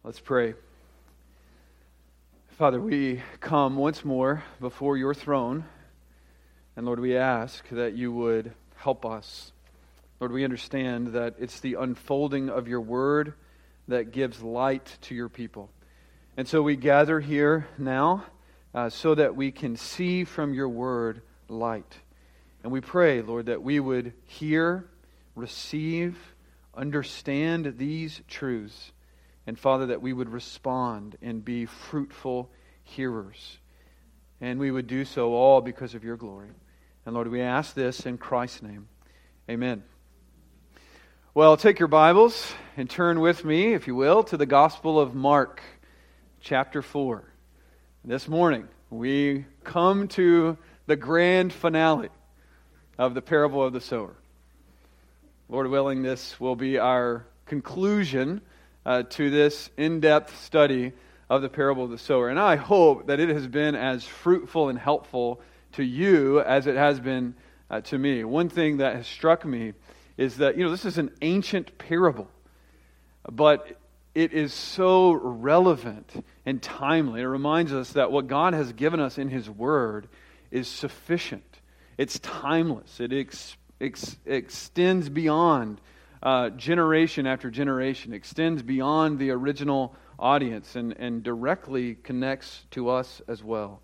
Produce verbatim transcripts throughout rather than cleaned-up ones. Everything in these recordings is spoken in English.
Let's pray. Father, we come once more before your throne, and Lord, we ask that you would help us. Lord, we understand that it's the unfolding of your word that gives light to your people. And so we gather here now uh, so that we can see from your word light. And we pray, Lord, that we would hear, receive, understand these truths. And Father, that we would respond and be fruitful hearers. And we would do so all because of your glory. And Lord, we ask this in Christ's name. Amen. Well, take your Bibles and turn with me, if you will, to the Gospel of Mark, chapter four. This morning, we come to the grand finale of the parable of the sower. Lord willing, this will be our conclusion Uh, to this in-depth study of the parable of the sower. And I hope that it has been as fruitful and helpful to you as it has been uh, to me. One thing that has struck me is that, you know, this is an ancient parable, but it is so relevant and timely. It reminds us that what God has given us in His Word is sufficient. It's timeless. It ex- ex- extends beyond Uh, generation after generation, extends beyond the original audience and, and directly connects to us as well.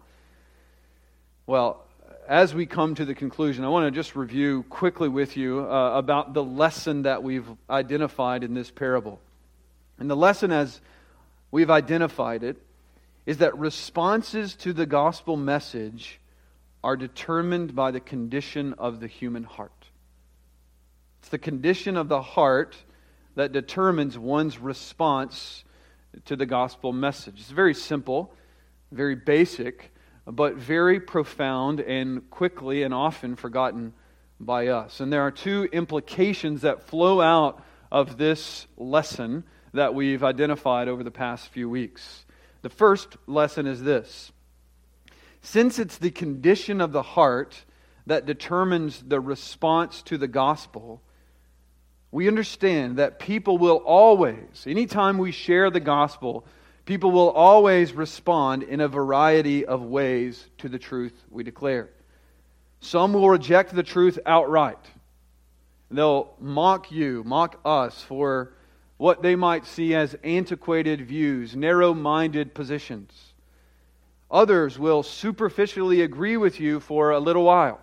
Well, as we come to the conclusion, I want to just review quickly with you uh, about the lesson that we've identified in this parable. And the lesson, as we've identified it, is that responses to the gospel message are determined by the condition of the human heart. It's the condition of the heart that determines one's response to the gospel message. It's very simple, very basic, but very profound and quickly and often forgotten by us. And there are two implications that flow out of this lesson that we've identified over the past few weeks. The first lesson is this: since it's the condition of the heart that determines the response to the gospel, we understand that people will always, anytime we share the gospel, people will always respond in a variety of ways to the truth we declare. Some will reject the truth outright. They'll mock you, mock us for what they might see as antiquated views, narrow-minded positions. Others will superficially agree with you for a little while.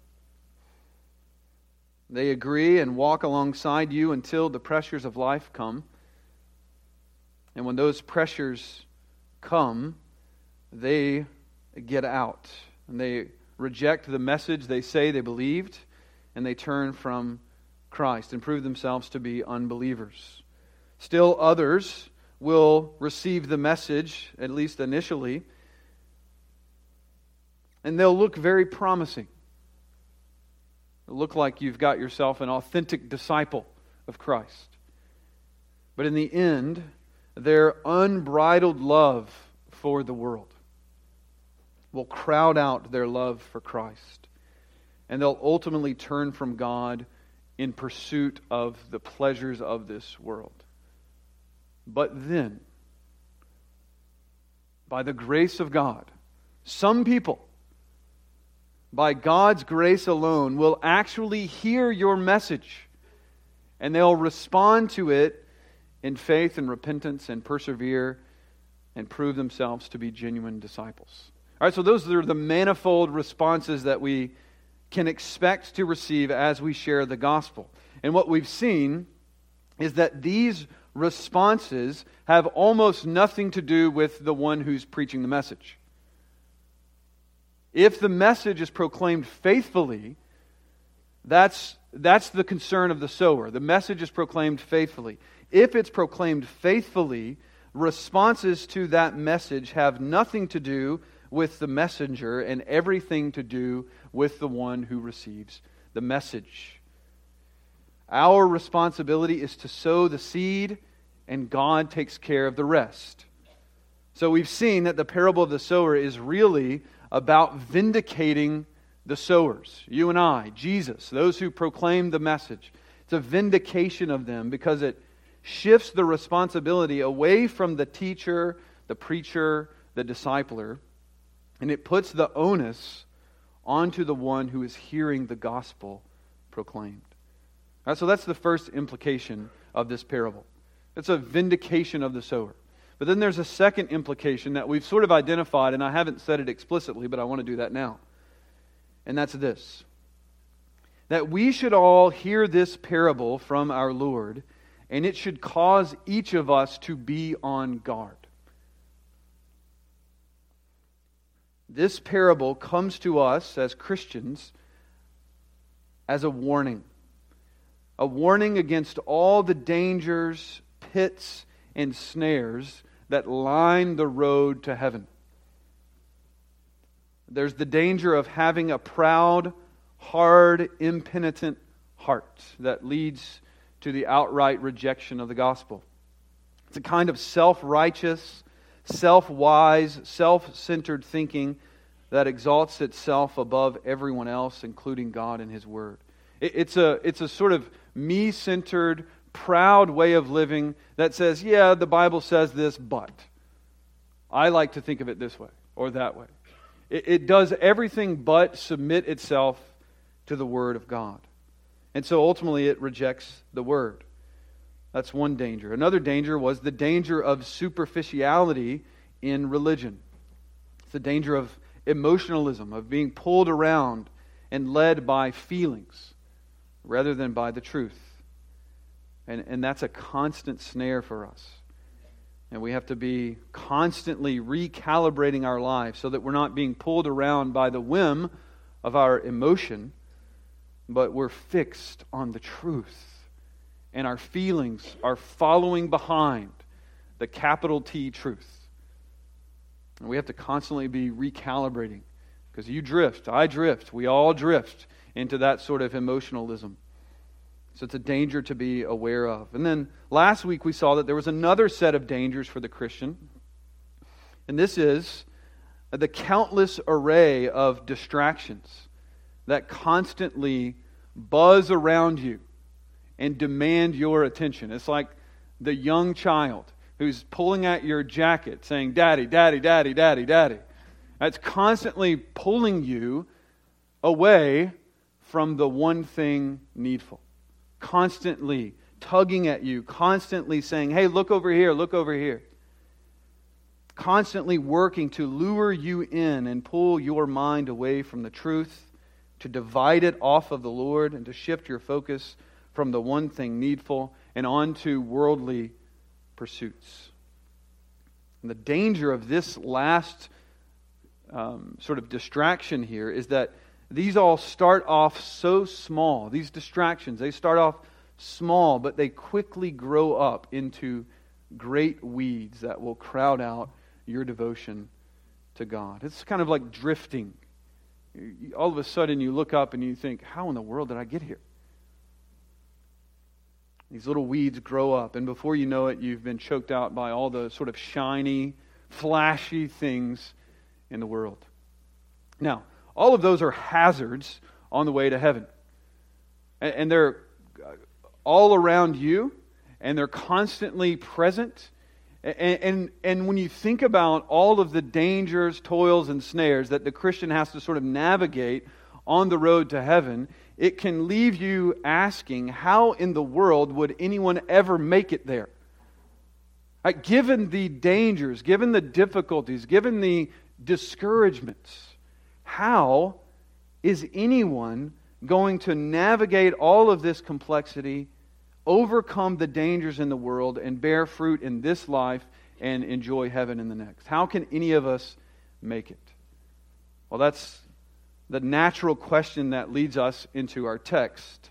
They agree and walk alongside you until the pressures of life come. And when those pressures come, they get out. And they reject the message they say they believed, and they turn from Christ and prove themselves to be unbelievers. Still others will receive the message, at least initially, and they'll look very promising. It'll look like you've got yourself an authentic disciple of Christ. But in the end, their unbridled love for the world will crowd out their love for Christ. And they'll ultimately turn from God in pursuit of the pleasures of this world. But then, by the grace of God, some people, by God's grace alone, will actually hear your message, and they'll respond to it in faith and repentance and persevere and prove themselves to be genuine disciples. All right, so those are the manifold responses that we can expect to receive as we share the gospel. And what we've seen is that these responses have almost nothing to do with the one who's preaching the message. If the message is proclaimed faithfully, that's, that's the concern of the sower. The message is proclaimed faithfully. If it's proclaimed faithfully, responses to that message have nothing to do with the messenger and everything to do with the one who receives the message. Our responsibility is to sow the seed, and God takes care of the rest. So we've seen that the parable of the sower is really about vindicating the sowers. You and I, Jesus, those who proclaim the message. It's a vindication of them because it shifts the responsibility away from the teacher, the preacher, the discipler, and it puts the onus onto the one who is hearing the gospel proclaimed. All right, so that's the first implication of this parable. It's a vindication of the sower. But then there's a second implication that we've sort of identified, and I haven't said it explicitly, but I want to do that now. And that's this: that we should all hear this parable from our Lord, and it should cause each of us to be on guard. This parable comes to us as Christians as a warning. A warning against all the dangers, pits, and snares that line the road to heaven. There's the danger of having a proud, hard, impenitent heart that leads to the outright rejection of the gospel. It's a kind of self-righteous, self-wise, self-centered thinking that exalts itself above everyone else, including God and His Word. It's a, it's a sort of me-centered, proud way of living that says, yeah, the Bible says this, but I like to think of it this way or that way. It, it does everything but submit itself to the Word of God. And so ultimately it rejects the Word. That's one danger. Another danger was the danger of superficiality in religion. It's the danger of emotionalism, of being pulled around and led by feelings rather than by the truth. And, and that's a constant snare for us. And we have to be constantly recalibrating our lives so that we're not being pulled around by the whim of our emotion, but we're fixed on the truth. And our feelings are following behind the capital T truth. And we have to constantly be recalibrating, because you drift, I drift, we all drift into that sort of emotionalism. So it's a danger to be aware of. And then last week we saw that there was another set of dangers for the Christian. And this is the countless array of distractions that constantly buzz around you and demand your attention. It's like the young child who's pulling at your jacket saying, "Daddy, Daddy, Daddy, Daddy, Daddy." It's constantly pulling you away from the one thing needful. Constantly tugging at you, constantly saying, "Hey, look over here, look over here." Constantly working to lure you in and pull your mind away from the truth, to divide it off of the Lord, and to shift your focus from the one thing needful and onto worldly pursuits. And the danger of this last um, sort of distraction here is that these all start off so small. These distractions, they start off small, but they quickly grow up into great weeds that will crowd out your devotion to God. It's kind of like drifting. All of a sudden you look up and you think, how in the world did I get here? These little weeds grow up, and before you know it, you've been choked out by all the sort of shiny, flashy things in the world. Now, all of those are hazards on the way to heaven. And they're all around you, and they're constantly present. And, and, and when you think about all of the dangers, toils, and snares that the Christian has to sort of navigate on the road to heaven, it can leave you asking, how in the world would anyone ever make it there? Right, given the dangers, given the difficulties, given the discouragements, how is anyone going to navigate all of this complexity, overcome the dangers in the world, and bear fruit in this life and enjoy heaven in the next? How can any of us make it? Well, that's the natural question that leads us into our text.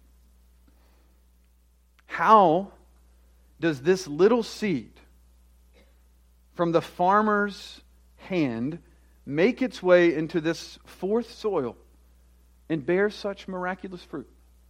How does this little seed from the farmer's hand make its way into this fourth soil and bear such miraculous fruit?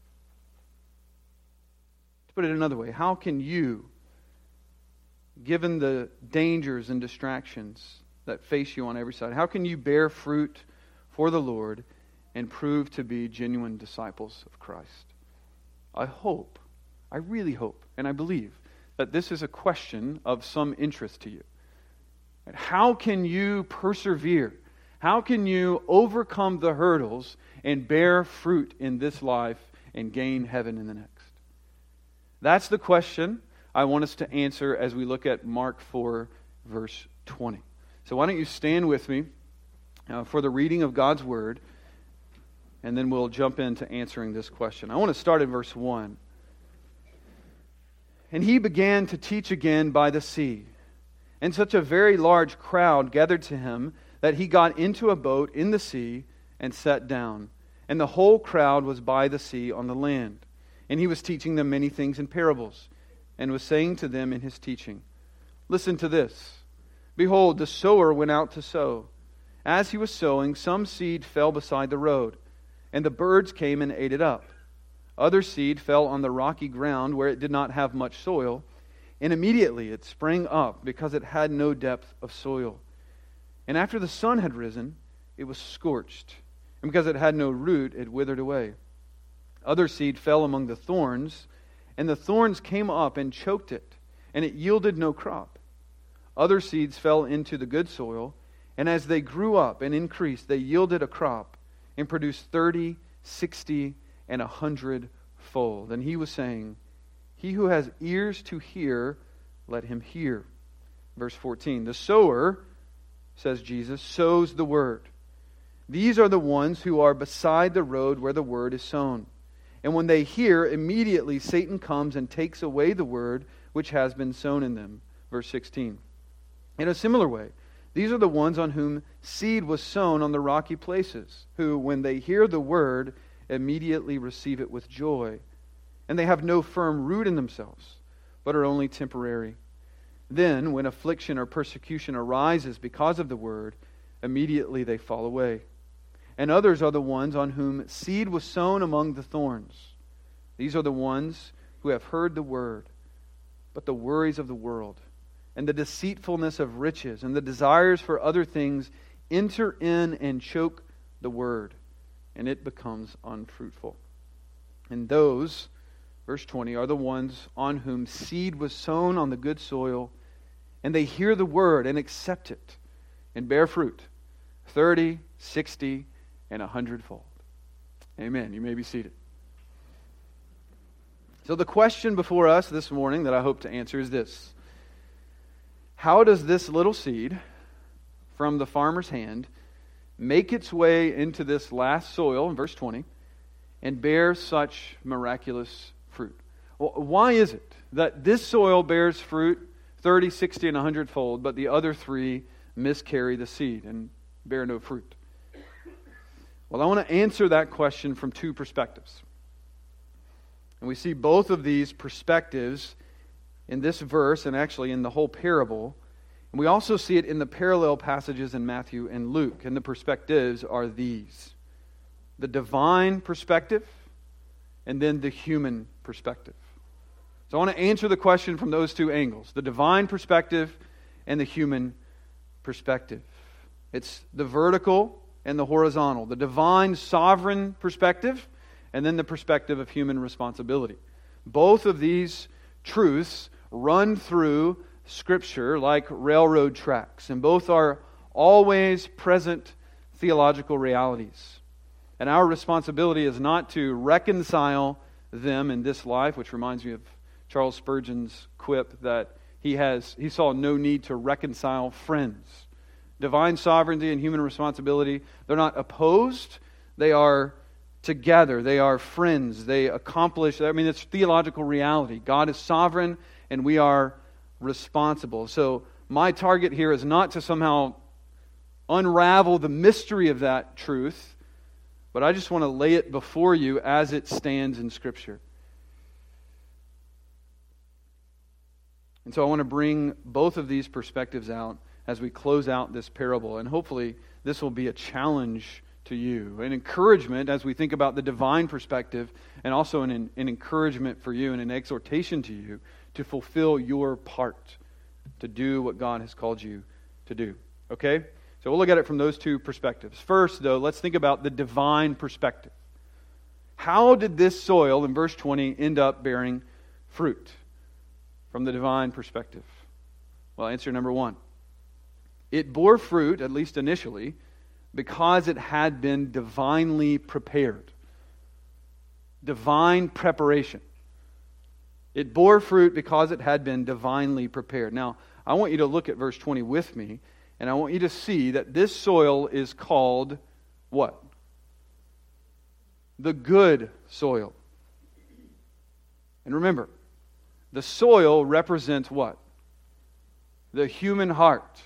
To put it another way, how can you, given the dangers and distractions that face you on every side, how can you bear fruit for the Lord and prove to be genuine disciples of Christ? I hope, I really hope, and I believe that this is a question of some interest to you. How can you persevere? How can you overcome the hurdles and bear fruit in this life and gain heaven in the next? That's the question I want us to answer as we look at Mark four, verse twenty. So why don't you stand with me uh, for the reading of God's Word, and then we'll jump into answering this question. I want to start at verse one. And he began to teach again by the sea, and such a very large crowd gathered to him that he got into a boat in the sea and sat down. And the whole crowd was by the sea on the land. And he was teaching them many things in parables, and was saying to them in his teaching, "Listen to this. Behold, the sower went out to sow. As he was sowing, some seed fell beside the road, and the birds came and ate it up. Other seed fell on the rocky ground where it did not have much soil, and immediately it sprang up because it had no depth of soil. And after the sun had risen, it was scorched, and because it had no root, it withered away. Other seed fell among the thorns, and the thorns came up and choked it, and it yielded no crop. Other seeds fell into the good soil, and as they grew up and increased, they yielded a crop, and produced thirty, sixty, and a hundred fold." And he was saying, "He who has ears to hear, let him hear." Verse fourteen, "The sower," says Jesus, "sows the word. These are the ones who are beside the road where the word is sown. And when they hear, immediately Satan comes and takes away the word which has been sown in them." Verse sixteen. "In a similar way, these are the ones on whom seed was sown on the rocky places, who, when they hear the word, immediately receive it with joy. And they have no firm root in themselves, but are only temporary. Then, when affliction or persecution arises because of the word, immediately they fall away. And others are the ones on whom seed was sown among the thorns. These are the ones who have heard the word, but the worries of the world, and the deceitfulness of riches, and the desires for other things enter in and choke the word, and it becomes unfruitful. And those," verse twenty, "are the ones on whom seed was sown on the good soil, and they hear the word and accept it, and bear fruit, thirty, sixty, and a hundredfold." Amen. You may be seated. So the question before us this morning that I hope to answer is this: how does this little seed from the farmer's hand make its way into this last soil, in verse twenty, and bear such miraculous fruit? Well, why is it that this soil bears fruit thirty, sixty, and a hundredfold, but the other three miscarry the seed and bear no fruit? Well, I want to answer that question from two perspectives. And we see both of these perspectives in this verse and actually in the whole parable. And we also see it in the parallel passages in Matthew and Luke. And the perspectives are these: the divine perspective and then the human perspective. So I want to answer the question from those two angles: the divine perspective and the human perspective. It's the vertical and the horizontal, the divine sovereign perspective, and then the perspective of human responsibility. Both of these truths run through Scripture like railroad tracks, and both are always present theological realities. And our responsibility is not to reconcile them in this life, which reminds me of Charles Spurgeon's quip that he has he saw no need to reconcile friends. Divine sovereignty and human responsibility, they're not opposed, they are together, they are friends, they accomplish, I mean, it's theological reality. God is sovereign and we are responsible. So my target here is not to somehow unravel the mystery of that truth, but I just want to lay it before you as it stands in Scripture. And so I want to bring both of these perspectives out as we close out this parable. And hopefully this will be a challenge to you, an encouragement as we think about the divine perspective, and also an, an encouragement for you and an exhortation to you to fulfill your part, to do what God has called you to do. Okay? So we'll look at it from those two perspectives. First, though, let's think about the divine perspective. How did this soil, in verse twenty, end up bearing fruit? from the divine perspective? Well, answer number one. It bore fruit, at least initially, because it had been divinely prepared. Divine preparation. It bore fruit because it had been divinely prepared. Now, I want you to look at verse twenty with me, and I want you to see that this soil is called what? The good soil. And remember, the soil represents what? The human heart.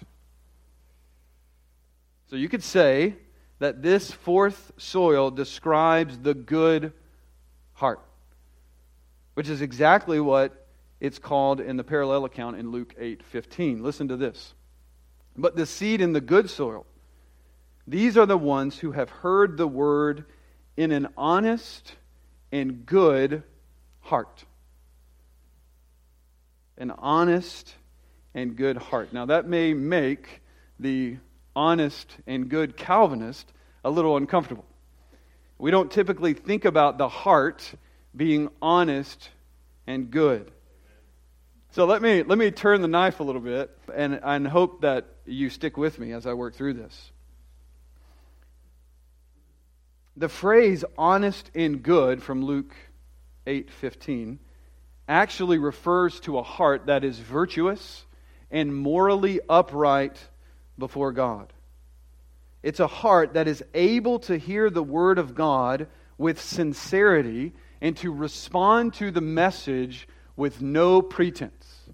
So you could say that this fourth soil describes the good heart, which is exactly what it's called in the parallel account in Luke eight fifteen. Listen to this. But the seed in the good soil, these are the ones who have heard the word in an honest and good heart. An honest and good heart. Now that may make the honest and good Calvinist a little uncomfortable. We don't typically think about the heart being honest and good. So let me let me turn the knife a little bit and, and hope that you stick with me as I work through this. The phrase honest and good from Luke eight fifteen actually refers to a heart that is virtuous and morally upright before God. It's a heart that is able to hear the Word of God with sincerity and to respond to the message with no pretense.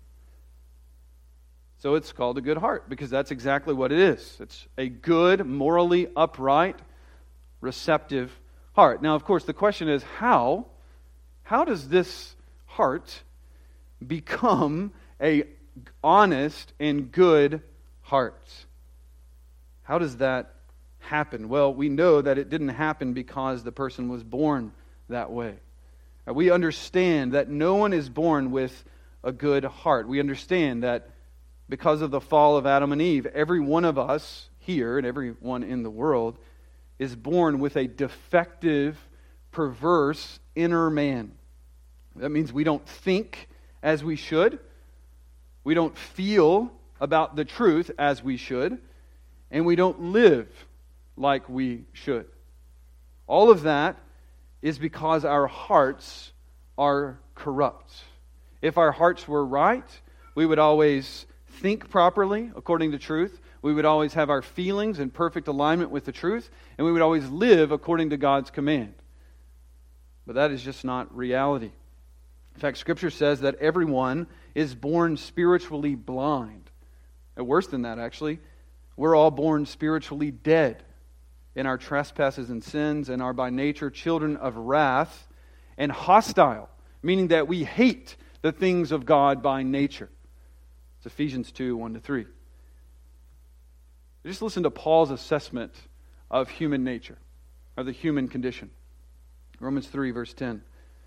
So it's called a good heart because that's exactly what it is. It's a good, morally upright, receptive heart. Now, of course, the question is how? How does this heart become a honest and good heart? How does that happen? Well, we know that it didn't happen because the person was born that way. We understand that no one is born with a good heart. We understand that because of the fall of Adam and Eve, every one of us here and everyone in the world is born with a defective, perverse inner man. That means we don't think as we should. We don't feel about the truth as we should. And we don't live like we should. All of that is because our hearts are corrupt. If our hearts were right, we would always think properly according to truth. We would always have our feelings in perfect alignment with the truth. And we would always live according to God's command. But that is just not reality. In fact, Scripture says that everyone is born spiritually blind. And worse than that, actually, we're all born spiritually dead in our trespasses and sins and are by nature children of wrath and hostile, meaning that we hate the things of God by nature. It's Ephesians two, one to three. Just listen to Paul's assessment of human nature, of the human condition. Romans three, verse ten.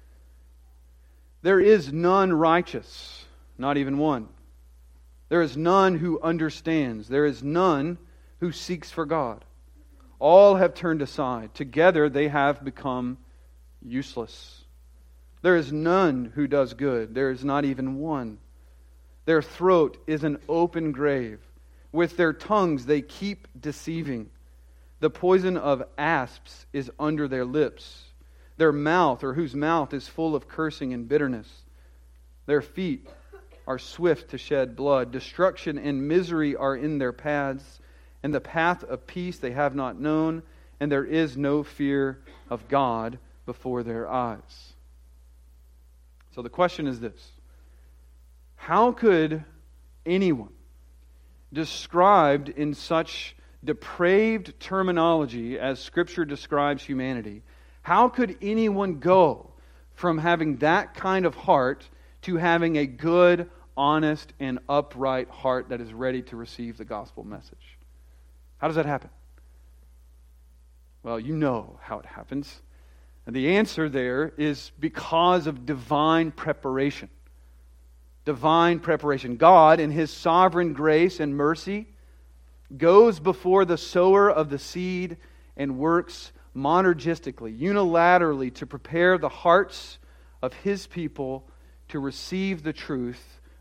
There is none righteous, not even one. There is none who understands. There is none who seeks for God. All have turned aside. Together they have become useless. There is none who does good. There is not even one. Their throat is an open grave. With their tongues they keep deceiving. The poison of asps is under their lips. Their mouth, or whose mouth, is full of cursing and bitterness. Their feet are swift to shed blood. Destruction and misery are in their paths, and the path of peace they have not known, and there is no fear of God before their eyes. So the question is this: how could anyone described in such depraved terminology as Scripture describes humanity, how could anyone go from having that kind of heart to having a good, honest, and upright heart that is ready to receive the gospel message? How does that happen? Well, you know how it happens. And the answer there is because of divine preparation. Divine preparation. God, in His sovereign grace and mercy, goes before the sower of the seed and works monergistically, unilaterally, to prepare the hearts of His people to receive the truth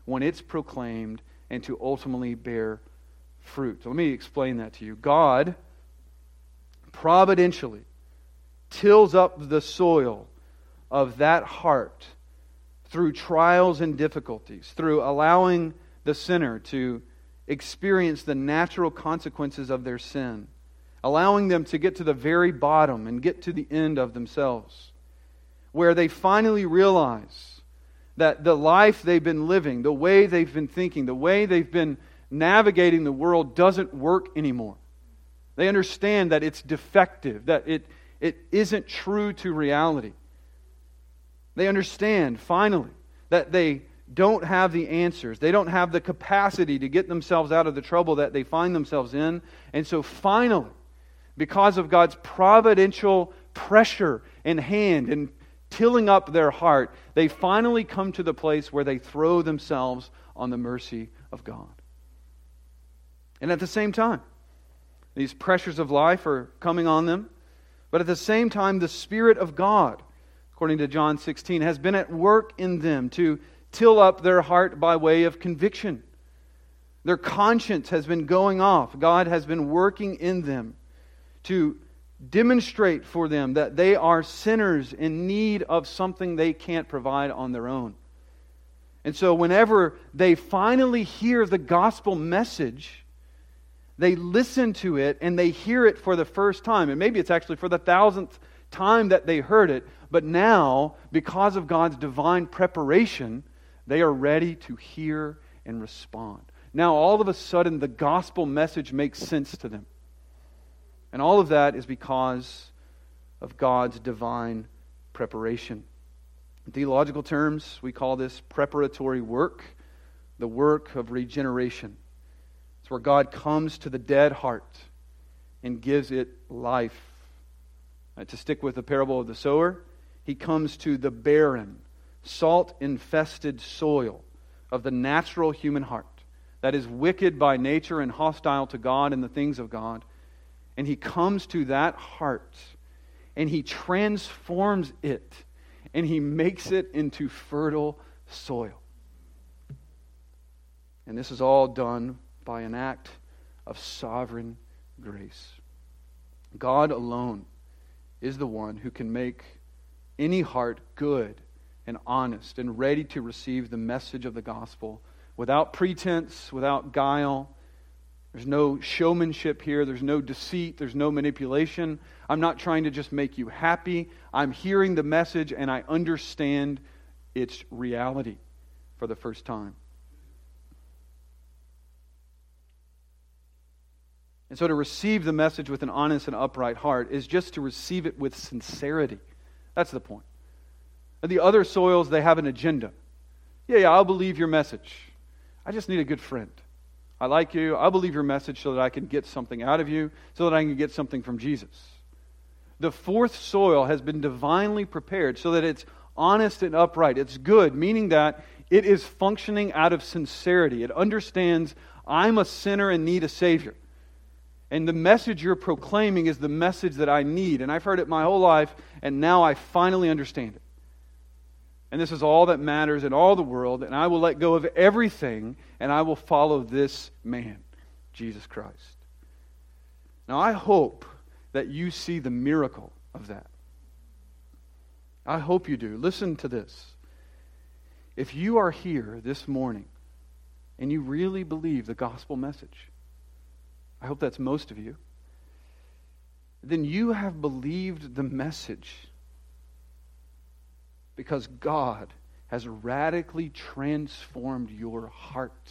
when it's proclaimed and to ultimately bear fruit. So let me explain that to you. God providentially tills up the soil of that heart through trials and difficulties, through allowing the sinner to experience the natural consequences of their sin, allowing them to get to the very bottom and get to the end of themselves, where they finally realize that the life they've been living, the way they've been thinking, the way they've been navigating the world doesn't work anymore. They understand that it's defective, that it, it isn't true to reality. They understand, finally, that they don't have the answers. They don't have the capacity to get themselves out of the trouble that they find themselves in. And so finally, because of God's providential pressure and hand and tilling up their heart, they finally come to the place where they throw themselves on the mercy of God. And at the same time, these pressures of life are coming on them, but at the same time, the Spirit of God, according to John sixteen, has been at work in them to till up their heart by way of conviction. Their conscience has been going off. God has been working in them to demonstrate for them that they are sinners in need of something they can't provide on their own. And so whenever they finally hear the gospel message, they listen to it and they hear it for the first time. And maybe it's actually for the thousandth time that they heard it. But now, because of God's divine preparation, they are ready to hear and respond. Now, all of a sudden, the gospel message makes sense to them. And all of that is because of God's divine preparation. In theological terms, we call this preparatory work, the work of regeneration. It's where God comes to the dead heart and gives it life. Uh, to stick with the parable of the sower, He comes to the barren, salt-infested soil of the natural human heart that is wicked by nature and hostile to God and the things of God. And He comes to that heart and He transforms it and He makes it into fertile soil. And this is all done by an act of sovereign grace. God alone is the one who can make any heart good and honest and ready to receive the message of the gospel without pretense, without guile. There's no showmanship here. There's no deceit. There's no manipulation. I'm not trying to just make you happy. I'm hearing the message and I understand its reality for the first time. And so to receive the message with an honest and upright heart is just to receive it with sincerity. That's the point. And the other soils, they have an agenda. Yeah, yeah, I'll believe your message. I just need a good friend. I like you. I'll believe your message so that I can get something out of you, so that I can get something from Jesus. The fourth soil has been divinely prepared so that it's honest and upright. It's good, meaning that it is functioning out of sincerity. It understands I'm a sinner and need a Savior. And the message you're proclaiming is the message that I need. And I've heard it my whole life, and now I finally understand it. And this is all that matters in all the world, and I will let go of everything, and I will follow this man, Jesus Christ. Now, I hope that you see the miracle of that. I hope you do. Listen to this. If you are here this morning, and you really believe the gospel message, I hope that's most of you, then you have believed the message because God has radically transformed your heart.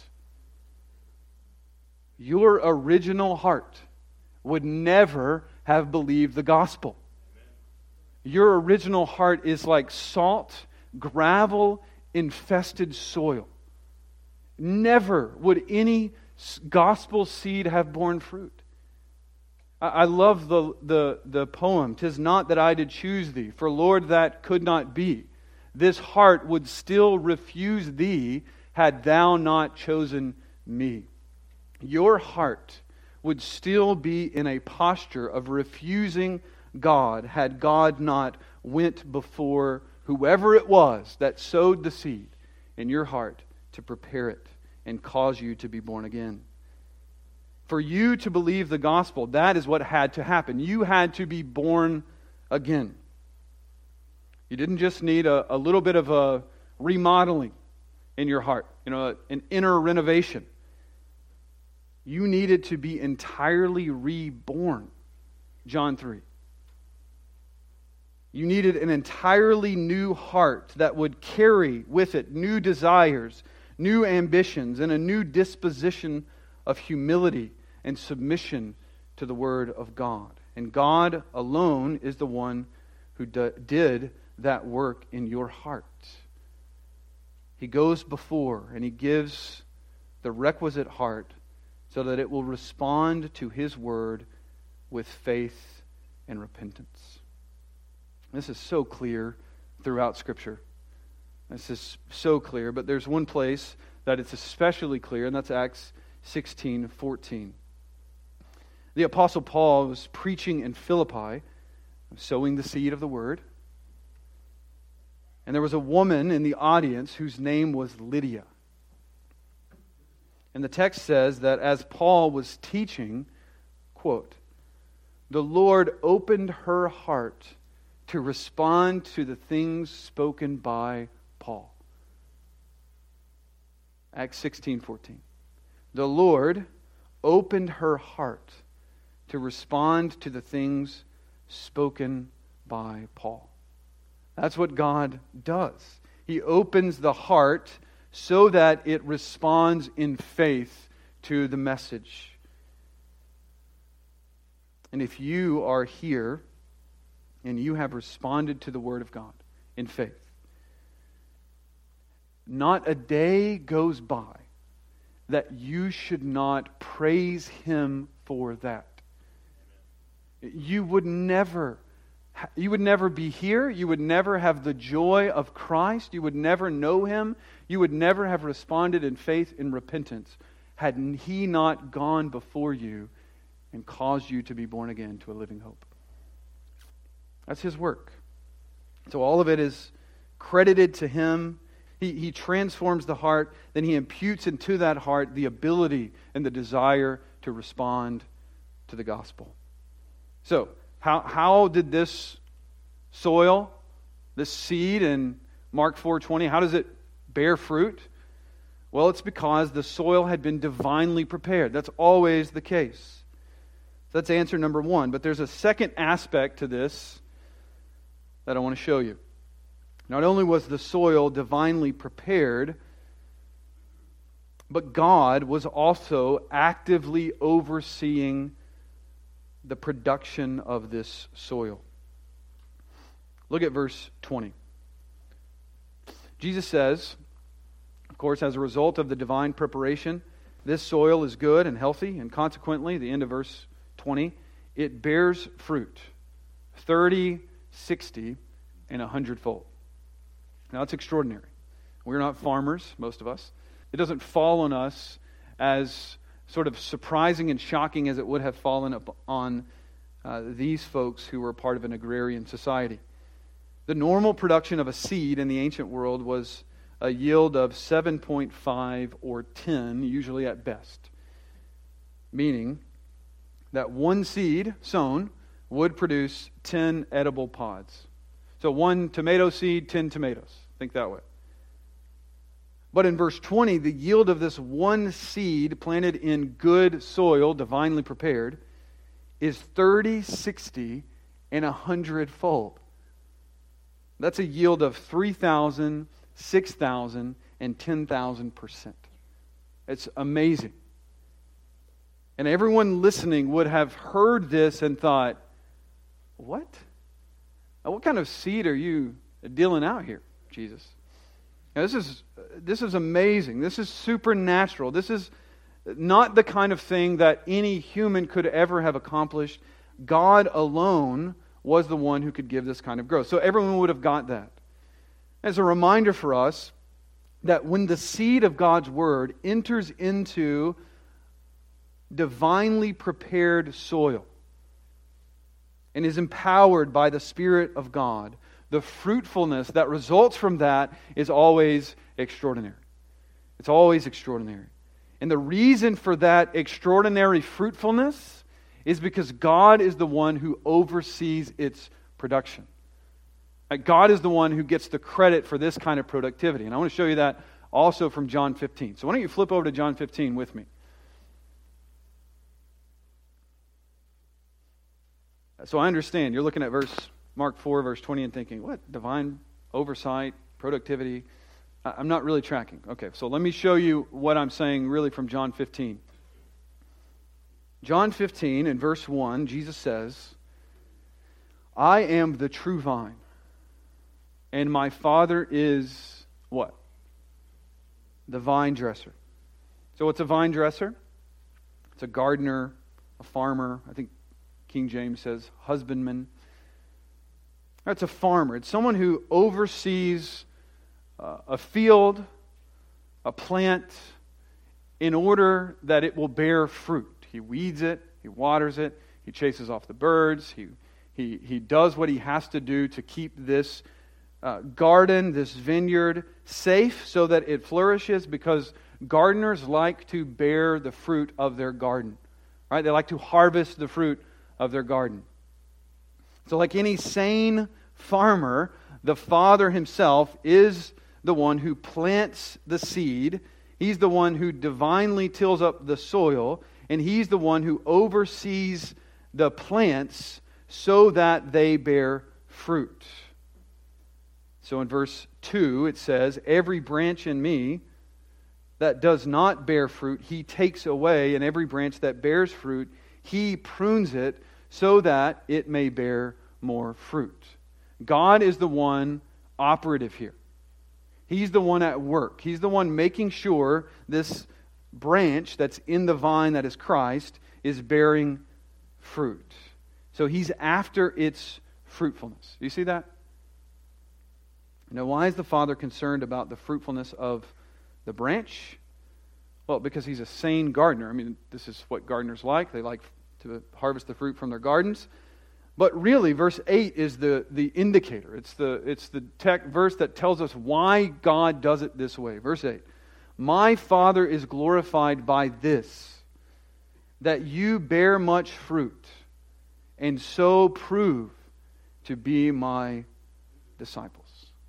Your original heart would never have believed the gospel. Your original heart is like salt, gravel, infested soil. Never would any gospel seed have borne fruit. I love the, the, the poem, "'Tis not that I did choose thee, for Lord, that could not be. This heart would still refuse thee, had thou not chosen me." Your heart would still be in a posture of refusing God, had God not went before whoever it was that sowed the seed in your heart to prepare it and cause you to be born again. For you to believe the gospel, that is what had to happen. You had to be born again. You didn't just need a, a little bit of a remodeling in your heart, you know, an inner renovation. You needed to be entirely reborn. John three. You needed an entirely new heart that would carry with it new desires, new ambitions, and a new disposition of humility and submission to the Word of God. And God alone is the one who d- did that work in your heart. He goes before and He gives the requisite heart so that it will respond to His Word with faith and repentance. This is so clear throughout Scripture. This is so clear, but there's one place that it's especially clear, and that's Acts sixteen fourteen. The Apostle Paul was preaching in Philippi, sowing the seed of the Word. And there was a woman in the audience whose name was Lydia. And the text says that as Paul was teaching, quote, the Lord opened her heart to respond to the things spoken by Paul. Acts sixteen fourteen. The Lord opened her heart to respond to the things spoken by Paul. That's what God does. He opens the heart so that it responds in faith to the message. And if you are here and you have responded to the Word of God in faith, not a day goes by that you should not praise Him for that. You would never, you would never be here. You would never have the joy of Christ. You would never know Him. You would never have responded in faith and repentance had He not gone before you and caused you to be born again to a living hope. That's His work. So all of it is credited to Him. He, he transforms the heart, then He imputes into that heart the ability and the desire to respond to the gospel. So, how, how did this soil, this seed in Mark four twenty, how does it bear fruit? Well, it's because the soil had been divinely prepared. That's always the case. So that's answer number one. But there's a second aspect to this that I want to show you. Not only was the soil divinely prepared, but God was also actively overseeing the production of this soil. Look at verse twenty. Jesus says, of course, as a result of the divine preparation, this soil is good and healthy, and consequently, the end of verse twenty, it bears fruit, thirty, sixty, and a hundredfold. Now, that's extraordinary. We're not farmers, most of us. It doesn't fall on us as sort of surprising and shocking as it would have fallen up on uh, these folks who were part of an agrarian society. The normal production of a seed in the ancient world was a yield of seven point five or ten, usually at best. Meaning that one seed sown would produce ten edible pods. So one tomato seed, ten tomatoes. Think that way. But in verse twenty, the yield of this one seed planted in good soil, divinely prepared, is thirty, sixty, and a hundredfold. That's a yield of three thousand, six thousand, and ten thousand percent. It's amazing. And everyone listening would have heard this and thought, what? What kind of seed are you dealing out here, Jesus? Now, this is this is amazing. This is supernatural. This is not the kind of thing that any human could ever have accomplished. God alone was the one who could give this kind of growth. So everyone would have got that. As a reminder for us that when the seed of God's Word enters into divinely prepared soil and is empowered by the Spirit of God, the fruitfulness that results from that is always extraordinary. It's always extraordinary. And the reason for that extraordinary fruitfulness is because God is the one who oversees its production. Like, God is the one who gets the credit for this kind of productivity. And I want to show you that also from John fifteen. So why don't you flip over to John fifteen with me. So I understand, you're looking at verse Mark four, verse twenty, and thinking, what? Divine oversight, productivity? I'm not really tracking. Okay, so let me show you what I'm saying really from John fifteen. John fifteen, in verse one, Jesus says, I am the true vine, and my Father is what? The vine dresser. So what's a vine dresser? It's a gardener, a farmer. I think King James says husbandman. That's a farmer. It's someone who oversees uh, a field, a plant, in order that it will bear fruit. He weeds it, he waters it, he chases off the birds, he he he does what he has to do to keep this uh, garden, this vineyard, safe so that it flourishes, because gardeners like to bear the fruit of their garden. Right? They like to harvest the fruit of their garden. So like any sane farmer, the Father himself is the one who plants the seed. He's the one who divinely tills up the soil, and He's the one who oversees the plants so that they bear fruit. So in verse two it says, every branch in me that does not bear fruit, He takes away, and every branch that bears fruit, He prunes it so that it may bear more fruit. God is the one operative here. He's the one at work. He's the one making sure this branch that's in the vine that is Christ is bearing fruit. So He's after its fruitfulness. Do you see that? Now, why is the Father concerned about the fruitfulness of the branch? Well, because He's a sane gardener. I mean, this is what gardeners like. They like to harvest the fruit from their gardens. But really, verse eight is the, the indicator. It's the, it's the tech verse that tells us why God does it this way. Verse eight. My Father is glorified by this, that you bear much fruit, and so prove to be my disciples.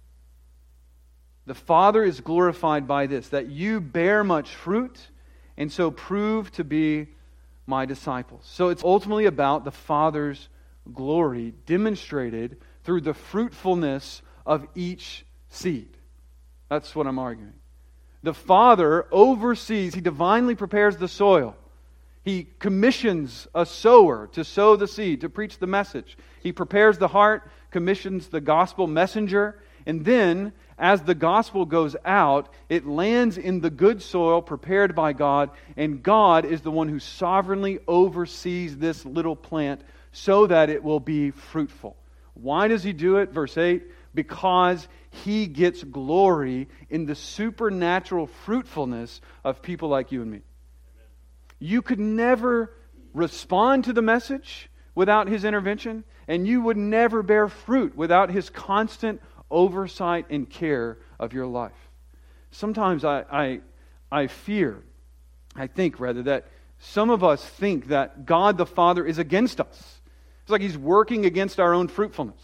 The Father is glorified by this, that you bear much fruit, and so prove to be my disciples. So it's ultimately about the Father's glory demonstrated through the fruitfulness of each seed. That's what I'm arguing. The Father oversees, He divinely prepares the soil. He commissions a sower to sow the seed, to preach the message. He prepares the heart, commissions the gospel messenger, and then, as the gospel goes out, it lands in the good soil prepared by God, and God is the one who sovereignly oversees this little plant so that it will be fruitful. Why does He do it? Verse eight, because He gets glory in the supernatural fruitfulness of people like you and me. Amen. You could never respond to the message without His intervention, and you would never bear fruit without His constant oversight and care of your life. Sometimes I, I, I fear, I think rather, that some of us think that God the Father is against us. It's like He's working against our own fruitfulness.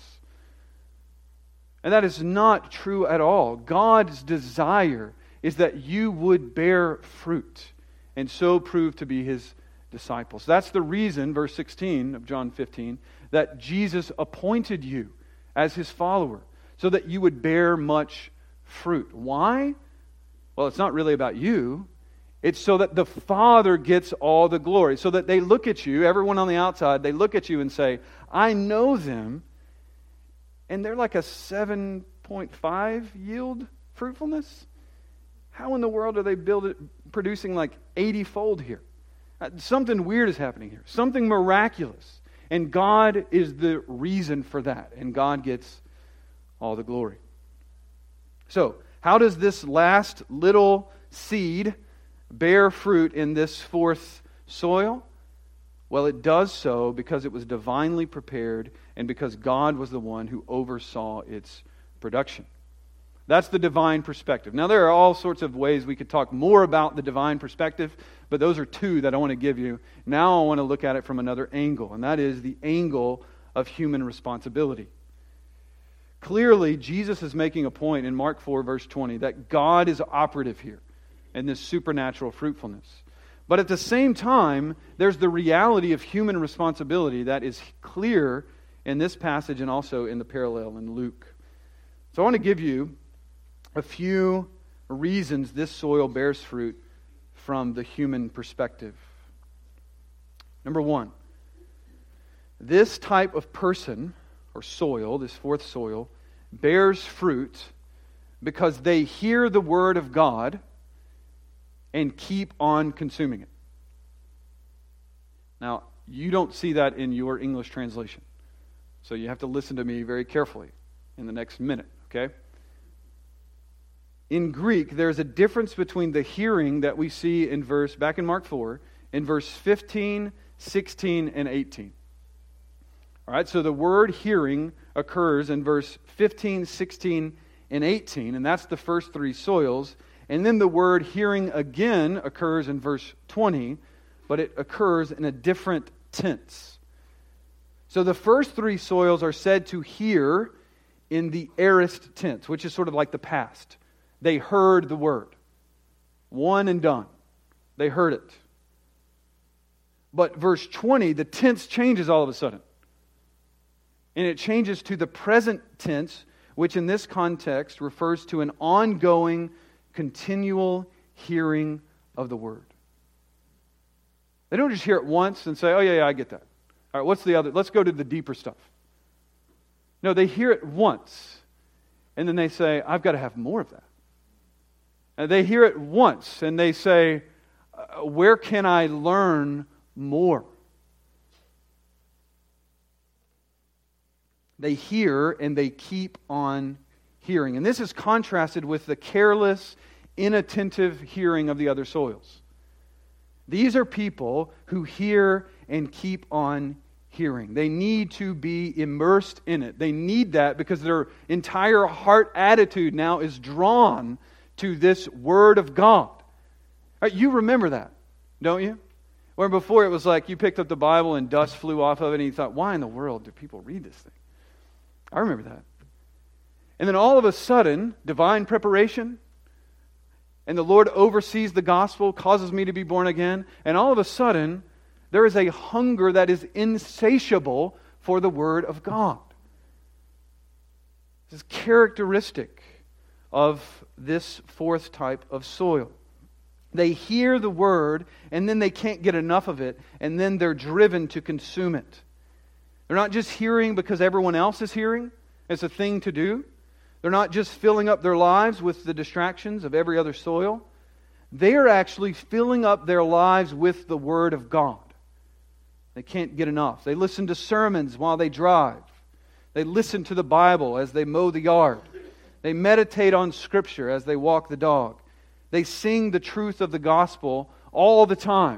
And that is not true at all. God's desire is that you would bear fruit and so prove to be His disciples. That's the reason, verse sixteen of John fifteen, that Jesus appointed you as His follower, so that you would bear much fruit. Why? Well, it's not really about you. It's so that the Father gets all the glory. So that they look at you, everyone on the outside, they look at you and say, I know them, and they're like a seven point five yield fruitfulness. How in the world are they build, producing like eighty-fold here? Uh, something weird is happening here. Something miraculous. And God is the reason for that. And God gets all the glory. So, how does this last little seed bear fruit in this fourth soil? Well, it does so because it was divinely prepared and because God was the one who oversaw its production. That's the divine perspective. Now, there are all sorts of ways we could talk more about the divine perspective, but those are two that I want to give you. Now I want to look at it from another angle, and that is the angle of human responsibility. Clearly, Jesus is making a point in Mark four, verse twenty, that God is operative here in this supernatural fruitfulness. But at the same time, there's the reality of human responsibility that is clear in this passage and also in the parallel in Luke. So I want to give you a few reasons this soil bears fruit from the human perspective. Number one, this type of person, or soil, this fourth soil, bears fruit because they hear the Word of God and keep on consuming it. Now, you don't see that in your English translation, so you have to listen to me very carefully in the next minute, okay? In Greek, there's a difference between the hearing that we see in verse, back in Mark four, in verse fifteen, sixteen, and eighteen. All right, so the word hearing occurs in verse fifteen, sixteen, and eighteen, and that's the first three soils. And then the word hearing again occurs in verse twenty, but it occurs in a different tense. So the first three soils are said to hear in the aorist tense, which is sort of like the past. They heard the word. One and done. They heard it. But verse twenty, the tense changes all of a sudden. And it changes to the present tense, which in this context refers to an ongoing, continual hearing of the word. They don't just hear it once and say, oh yeah, yeah, I get that. All right, what's the other? Let's go to the deeper stuff. No, they hear it once, and then they say, I've got to have more of that. And they hear it once, and they say, where can I learn more? They hear and they keep on hearing. And this is contrasted with the careless, inattentive hearing of the other soils. These are people who hear and keep on hearing. They need to be immersed in it. They need that because their entire heart attitude now is drawn to this Word of God. Right, you remember that, don't you? Where before it was like you picked up the Bible and dust flew off of it and you thought, why in the world do people read this thing? I remember that. And then all of a sudden, divine preparation, and the Lord oversees the gospel, causes me to be born again, and all of a sudden, there is a hunger that is insatiable for the Word of God. This is characteristic of this fourth type of soil. They hear the Word, and then they can't get enough of it, and then they're driven to consume it. They're not just hearing because everyone else is hearing. It's a thing to do. They're not just filling up their lives with the distractions of every other soil. They are actually filling up their lives with the Word of God. They can't get enough. They listen to sermons while they drive. They listen to the Bible as they mow the yard. They meditate on Scripture as they walk the dog. They sing the truth of the gospel all the time.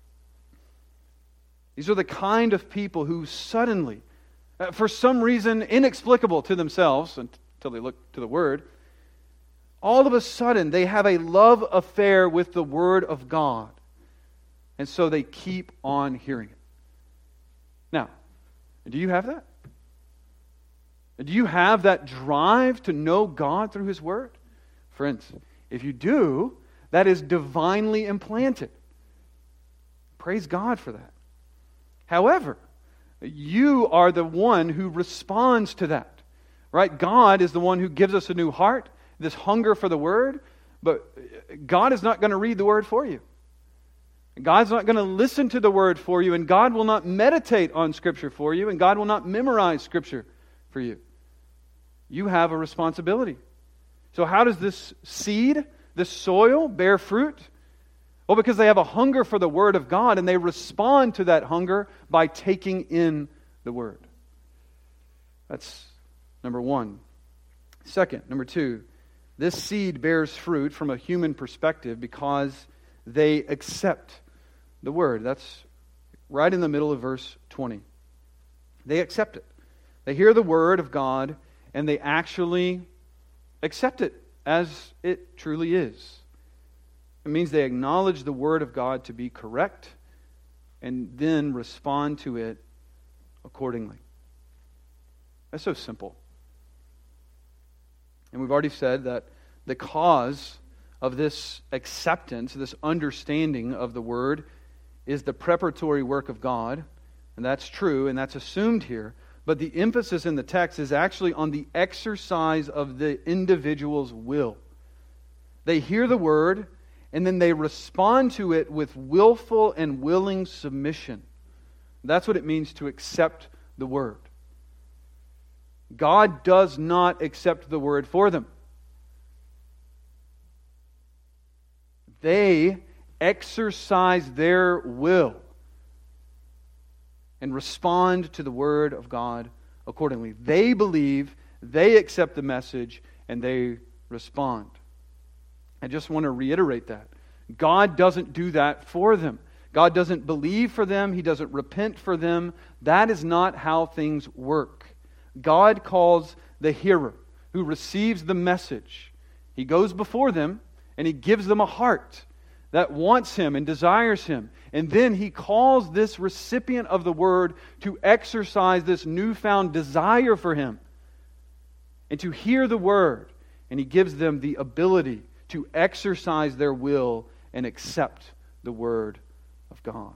These are the kind of people who suddenly, for some reason inexplicable to themselves until they look to the Word, all of a sudden they have a love affair with the Word of God. And so they keep on hearing it. Now, do you have that? Do you have that drive to know God through His Word? Friends, if you do, that is divinely implanted. Praise God for that. However, you are the one who responds to that. Right? God is the one who gives us a new heart, this hunger for the Word, but God is not going to read the Word for you. God's not going to listen to the Word for you, and God will not meditate on Scripture for you, and God will not memorize Scripture for you. You have a responsibility. So how does this seed, this soil, bear fruit? Well, because they have a hunger for the Word of God, and they respond to that hunger by taking in the Word. That's number one. Second, number two, this seed bears fruit from a human perspective because they accept the Word. That's right in the middle of verse twenty. They accept it. They hear the Word of God, and they actually accept it as it truly is. It means they acknowledge the Word of God to be correct and then respond to it accordingly. That's so simple. And we've already said that the cause of this acceptance, this understanding of the Word, is the preparatory work of God. And that's true, and that's assumed here. But the emphasis in the text is actually on the exercise of the individual's will. They hear the Word, and then they respond to it with willful and willing submission. That's what it means to accept the Word. God does not accept the Word for them. They exercise their will and respond to the Word of God accordingly. They believe, they accept the message, and they respond. I just want to reiterate that. God doesn't do that for them. God doesn't believe for them. He doesn't repent for them. That is not how things work. God calls the hearer who receives the message. He goes before them and He gives them a heart that wants Him and desires Him. And then He calls this recipient of the Word to exercise this newfound desire for Him and to hear the Word. And He gives them the ability to exercise their will and accept the Word of God.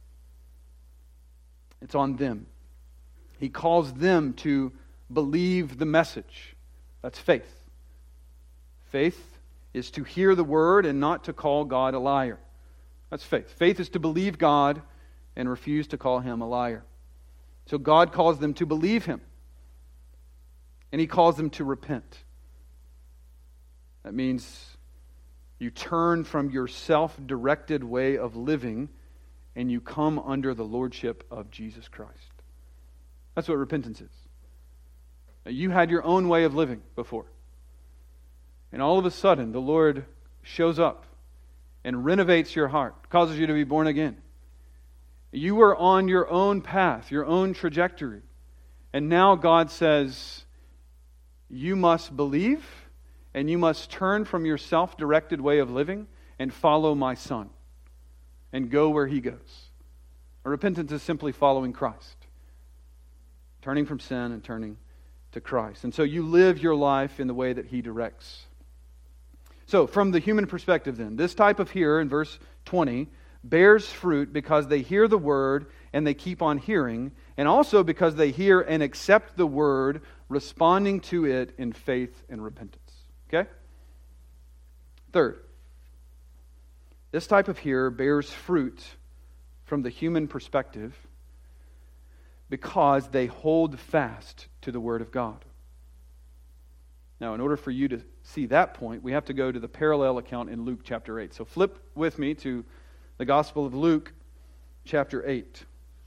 It's on them. He calls them to believe the message. That's faith. Faith is to hear the Word and not to call God a liar. That's faith. Faith is to believe God and refuse to call Him a liar. So God calls them to believe Him. And He calls them to repent. That means you turn from your self-directed way of living and you come under the lordship of Jesus Christ. That's what repentance is. Now, you had your own way of living before. And all of a sudden, the Lord shows up and renovates your heart, causes you to be born again. You were on your own path, your own trajectory. And now God says, you must believe and you must turn from your self-directed way of living and follow my Son and go where He goes. Repentance is simply following Christ. Turning from sin and turning to Christ. And so you live your life in the way that He directs. So, from the human perspective then, this type of hearer in verse twenty bears fruit because they hear the Word and they keep on hearing, and also because they hear and accept the Word, responding to it in faith and repentance. Okay? Third, this type of hearer bears fruit from the human perspective because they hold fast to the Word of God. Now, in order for you to see that point, we have to go to the parallel account in Luke chapter eight. So flip with me to the Gospel of Luke chapter eight.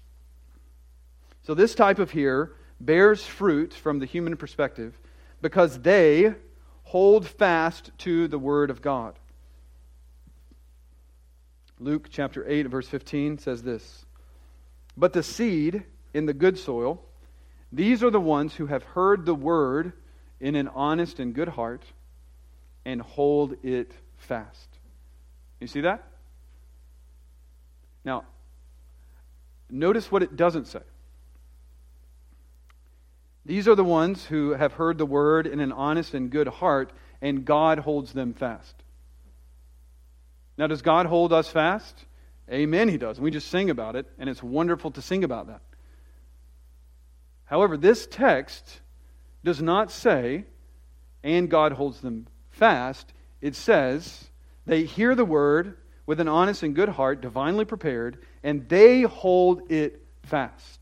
So this type of hearer bears fruit from the human perspective because they hold fast to the Word of God. Luke chapter eight, verse fifteen says this, "But the seed in the good soil, these are the ones who have heard the Word in an honest and good heart and hold it fast." You see that? Now, notice what it doesn't say. These are the ones who have heard the Word in an honest and good heart, and God holds them fast. Now, does God hold us fast? Amen, He does. We just sing about it, and it's wonderful to sing about that. However, this text does not say, and God holds them fast. It says, they hear the Word with an honest and good heart, divinely prepared, and they hold it fast.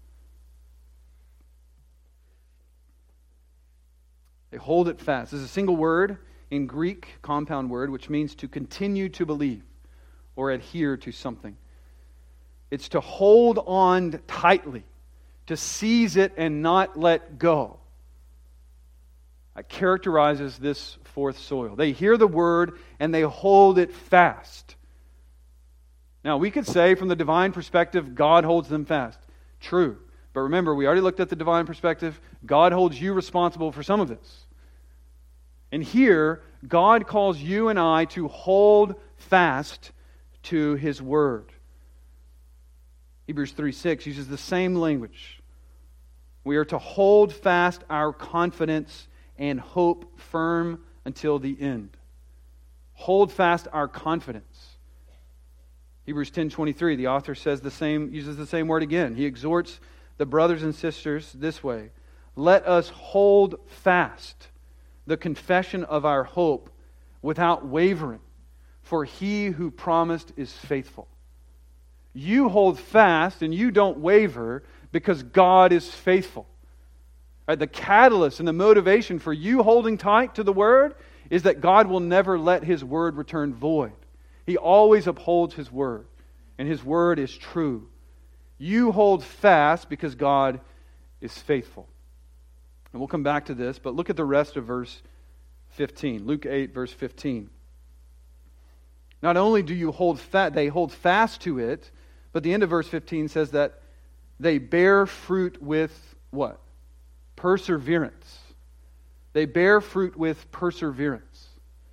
They hold it fast. This is a single word in Greek, compound word, which means to continue to believe or adhere to something. It's to hold on tightly, to seize it and not let go. That characterizes this fourth soil. They hear the Word and they hold it fast. Now, we could say from the divine perspective, God holds them fast. True. But remember, we already looked at the divine perspective. God holds you responsible for some of this. And here, God calls you and I to hold fast to His Word. Hebrews three six uses the same language. We are to hold fast our confidence and hope firm until the end. Hold fast our confidence. Hebrews ten twenty-three, the author says the same, uses the same word again. He exhorts the brothers and sisters this way: let us hold fast the confession of our hope without wavering, for He who promised is faithful. You hold fast and you don't waver because God is faithful. Right, the catalyst and the motivation for you holding tight to the Word is that God will never let His Word return void. He always upholds His Word, and His Word is true. You hold fast because God is faithful. And we'll come back to this, but look at the rest of verse fifteen. Luke eight, verse fifteen. Not only do you hold fast, they hold fast to it, but the end of verse fifteen says that they bear fruit with what? Perseverance. They bear fruit with perseverance.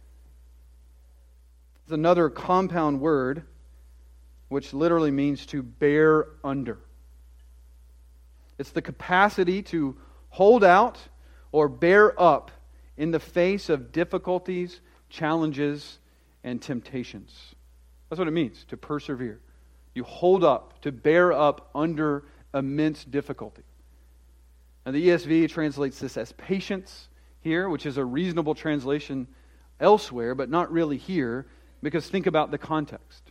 It's another compound word which literally means to bear under. It's the capacity to hold out or bear up in the face of difficulties, challenges, and temptations. That's what it means, to persevere. You hold up, to bear up under immense difficulty. Now, the E S V translates this as patience here, which is a reasonable translation elsewhere, but not really here, because think about the context.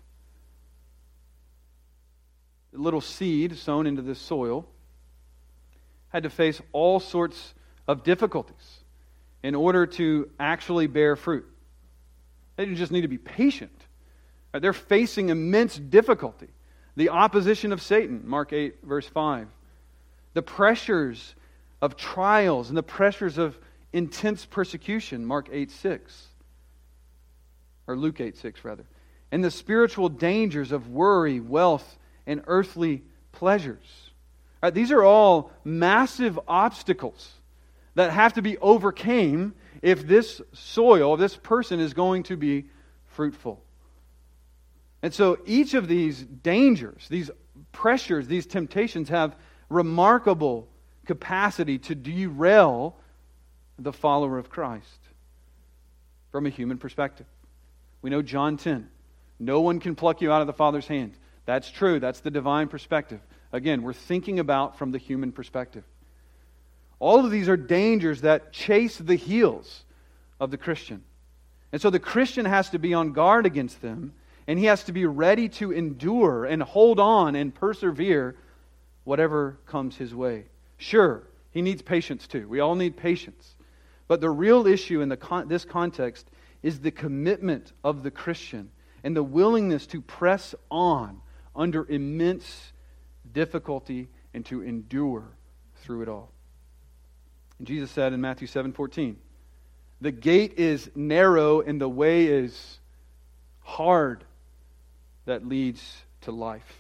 The little seed sown into this soil had to face all sorts of difficulties in order to actually bear fruit. They didn't just need to be patient. They're facing immense difficulty. The opposition of Satan, Mark eight, verse five. The pressures of trials and the pressures of intense persecution, Mark eight six. Or Luke eight six, rather. And the spiritual dangers of worry, wealth, and earthly pleasures. Right, these are all massive obstacles that have to be overcome if this soil, this person is going to be fruitful. And so each of these dangers, these pressures, these temptations have remarkable capacity to derail the follower of Christ from a human perspective. We know John ten. No one can pluck you out of the Father's hand. That's true. That's the divine perspective. Again, we're thinking about from the human perspective. All of these are dangers that chase the heels of the Christian. And so the Christian has to be on guard against them, and he has to be ready to endure and hold on and persevere whatever comes his way. Sure, he needs patience too. We all need patience. But the real issue in the con- this context is the commitment of the Christian and the willingness to press on under immense difficulty and to endure through it all. And Jesus said in Matthew seven fourteen, the gate is narrow and the way is hard that leads to life.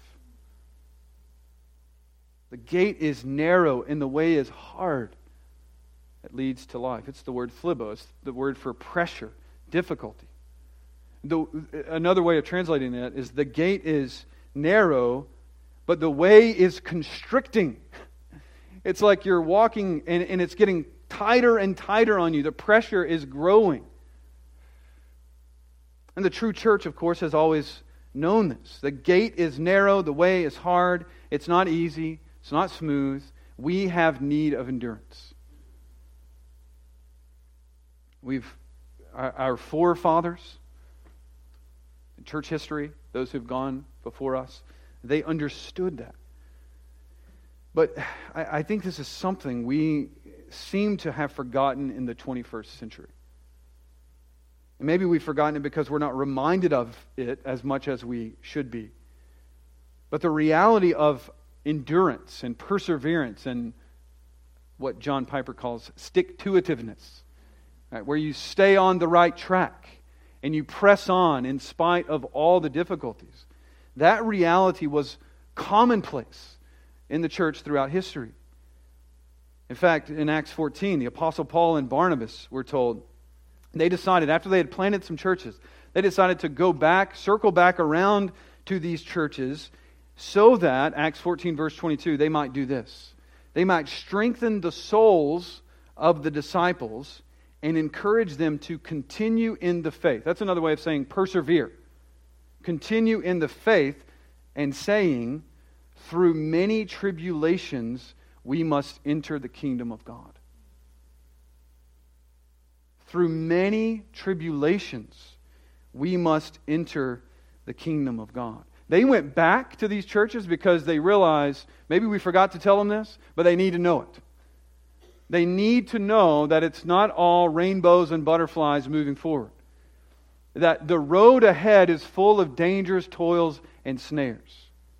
The gate is narrow and the way is hard that leads to life. It's the word phlibo. It's the word for pressure, difficulty. The, another way of translating that is the gate is narrow, but the way is constricting. It's like you're walking and, and it's getting tighter and tighter on you. The pressure is growing. And the true church, of course, has always known this. The gate is narrow, the way is hard, it's not easy, it's not smooth. We have need of endurance. We've, our, our forefathers, in church history, those who've gone before us, they understood that. But I, I think this is something we seem to have forgotten in the twenty-first century. And maybe we've forgotten it because we're not reminded of it as much as we should be. But the reality of endurance and perseverance and what John Piper calls stick-to-itiveness, right, where you stay on the right track and you press on in spite of all the difficulties, that reality was commonplace in the church throughout history. In fact, in Acts fourteen, the Apostle Paul and Barnabas were told, they decided, after they had planted some churches, they decided to go back, circle back around to these churches so that, Acts fourteen, verse twenty-two, they might do this. They might strengthen the souls of the disciples and encourage them to continue in the faith. That's another way of saying persevere. Continue in the faith, and saying, through many tribulations we must enter the kingdom of God. Through many tribulations we must enter the kingdom of God. They went back to these churches because they realized, maybe we forgot to tell them this, but they need to know it. They need to know that it's not all rainbows and butterflies moving forward. That the road ahead is full of dangers, toils, and snares.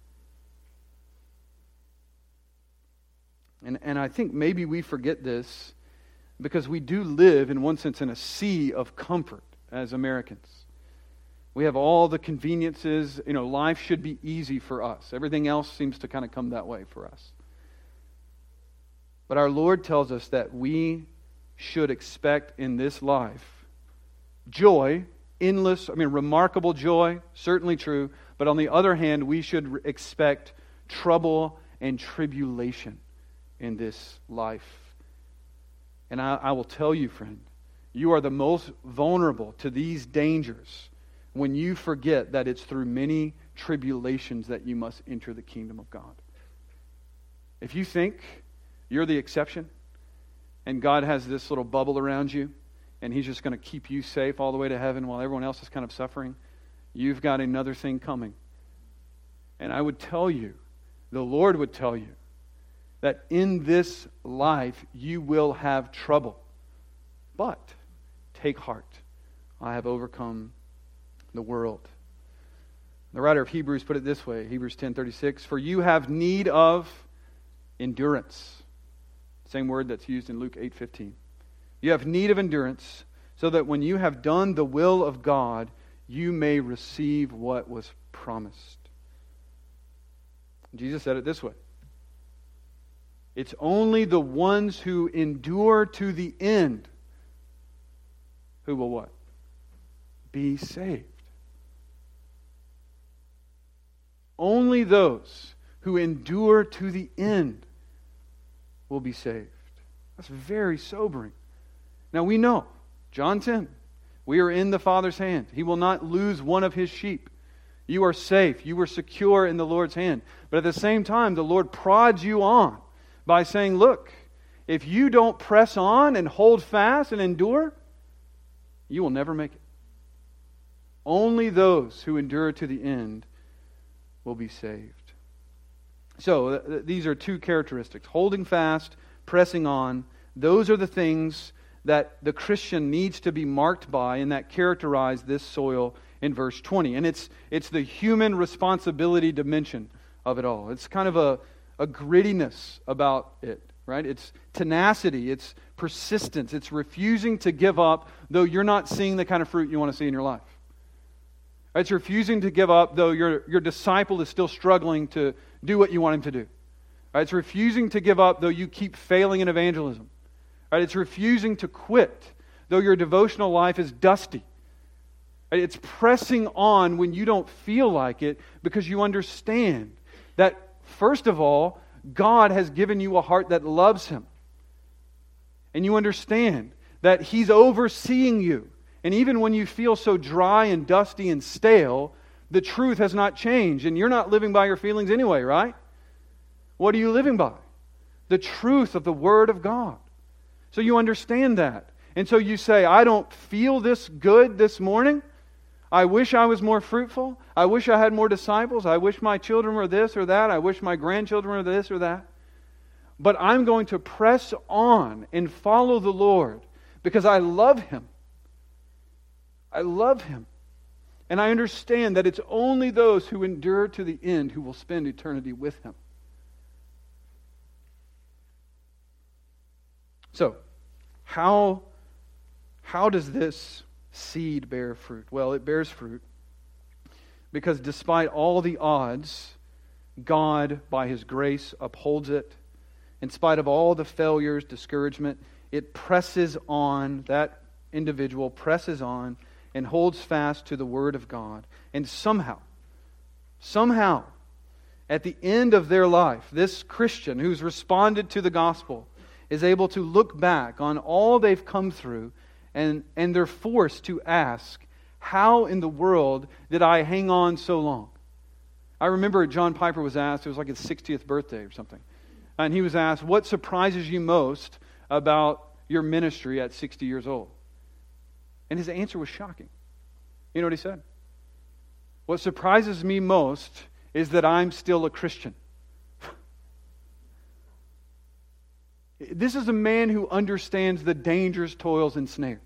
And, and I think maybe we forget this because we do live, in one sense, in a sea of comfort as Americans. We have all the conveniences. You know, life should be easy for us. Everything else seems to kind of come that way for us. But our Lord tells us that we should expect in this life joy, endless, I mean, remarkable joy, certainly true. But on the other hand, we should expect trouble and tribulation in this life. And I, I will tell you, friend, you are the most vulnerable to these dangers when you forget that it's through many tribulations that you must enter the kingdom of God. If you think you're the exception, and God has this little bubble around you, and He's just going to keep you safe all the way to heaven while everyone else is kind of suffering, you've got another thing coming. And I would tell you, the Lord would tell you, that in this life you will have trouble. But take heart. I have overcome the world. The writer of Hebrews put it this way, Hebrews ten thirty-six, for you have need of endurance. Same word that's used in Luke eight fifteen. You have need of endurance, so that when you have done the will of God, you may receive what was promised. Jesus said it this way. It's only the ones who endure to the end who will what? Be saved. Only those who endure to the end will be saved. That's very sobering. Now we know, John ten, we are in the Father's hand. He will not lose one of His sheep. You are safe. You are secure in the Lord's hand. But at the same time, the Lord prods you on by saying, look, if you don't press on and hold fast and endure, you will never make it. Only those who endure to the end will be saved. So, th- these are two characteristics. Holding fast, pressing on. Those are the things that the Christian needs to be marked by and that characterize this soil in verse twenty. And it's it's the human responsibility dimension of it all. It's kind of a, a grittiness about it, right? It's tenacity, it's persistence, it's refusing to give up though you're not seeing the kind of fruit you want to see in your life. It's refusing to give up though your, your disciple is still struggling to do what you want him to do. Right? It's refusing to give up though you keep failing in evangelism. Right? It's refusing to quit though your devotional life is dusty. Right? It's pressing on when you don't feel like it because you understand that, first of all, God has given you a heart that loves Him. And you understand that He's overseeing you. And even when you feel so dry and dusty and stale, the truth has not changed. And you're not living by your feelings anyway, right? What are you living by? The truth of the Word of God. So you understand that. And so you say, I don't feel this good this morning. I wish I was more fruitful. I wish I had more disciples. I wish my children were this or that. I wish my grandchildren were this or that. But I'm going to press on and follow the Lord because I love Him. I love Him. And I understand that it's only those who endure to the end who will spend eternity with Him. So, how, how does this seed bear fruit? Well, it bears fruit because despite all the odds, God, by His grace, upholds it. In spite of all the failures, discouragement, it presses on. That individual presses on and holds fast to the Word of God. And somehow, somehow, at the end of their life, this Christian who's responded to the gospel is able to look back on all they've come through, and, and they're forced to ask, how in the world did I hang on so long? I remember John Piper was asked, it was like his sixtieth birthday or something, and he was asked, what surprises you most about your ministry at sixty years old? And his answer was shocking. You know what he said? What surprises me most is that I'm still a Christian. This is a man who understands the dangers, toils, and snares.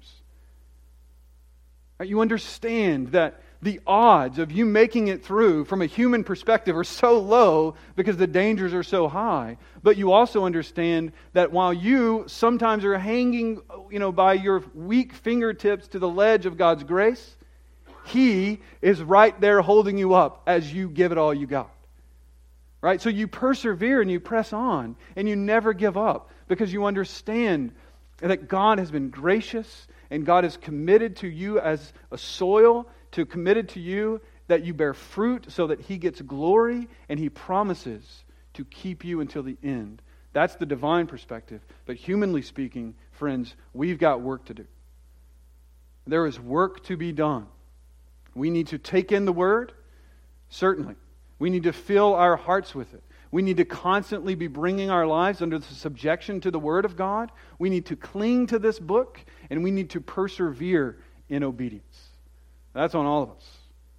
You understand that the odds of you making it through from a human perspective are so low because the dangers are so high. But you also understand that while you sometimes are hanging, you know, by your weak fingertips to the ledge of God's grace, He is right there holding you up as you give it all you got. Right? So you persevere and you press on and you never give up because you understand that God has been gracious and God is committed to you as a soil, to committed to you that you bear fruit so that He gets glory, and He promises to keep you until the end. That's the divine perspective. But humanly speaking, friends, we've got work to do. There is work to be done. We need to take in the Word, certainly. We need to fill our hearts with it. We need to constantly be bringing our lives under the subjection to the Word of God. We need to cling to this book, and we need to persevere in obedience. That's on all of us.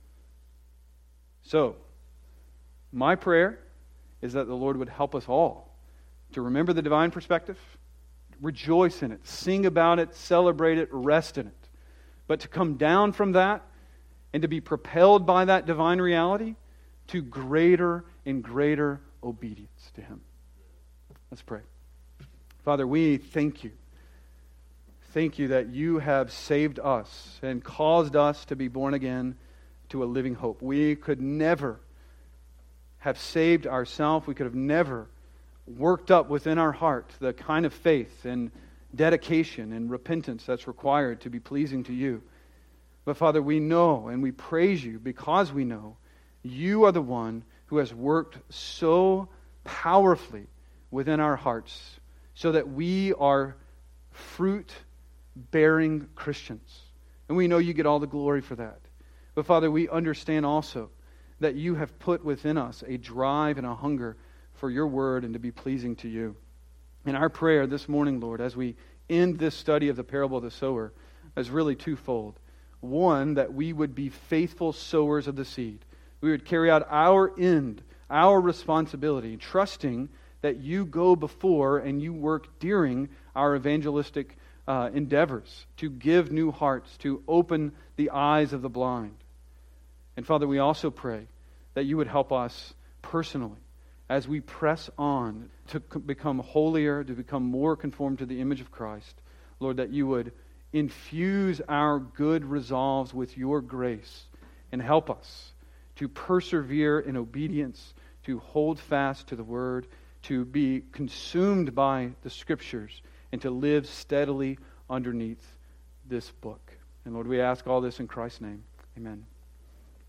So, my prayer is that the Lord would help us all to remember the divine perspective, rejoice in it, sing about it, celebrate it, rest in it. But to come down from that and to be propelled by that divine reality to greater and greater obedience to Him. Let's pray. Father, we thank You. Thank You that You have saved us and caused us to be born again to a living hope. We could never have saved ourselves. We could have never worked up within our heart the kind of faith and dedication and repentance that's required to be pleasing to You. But Father, we know and we praise You because we know You are the one who has worked so powerfully within our hearts so that we are fruit-bearing Christians. And we know You get all the glory for that. But Father, we understand also that You have put within us a drive and a hunger for Your word and to be pleasing to You. And our prayer this morning, Lord, as we end this study of the parable of the sower, is really twofold. One, that we would be faithful sowers of the seed. We would carry out our end, our responsibility, trusting that You go before and You work during our evangelistic uh, endeavors to give new hearts, to open the eyes of the blind. And Father, we also pray that You would help us personally as we press on to become holier, to become more conformed to the image of Christ. Lord, that You would infuse our good resolves with Your grace and help us to persevere in obedience, to hold fast to the Word, to be consumed by the Scriptures, and to live steadily underneath this book. And Lord, we ask all this in Christ's name. Amen.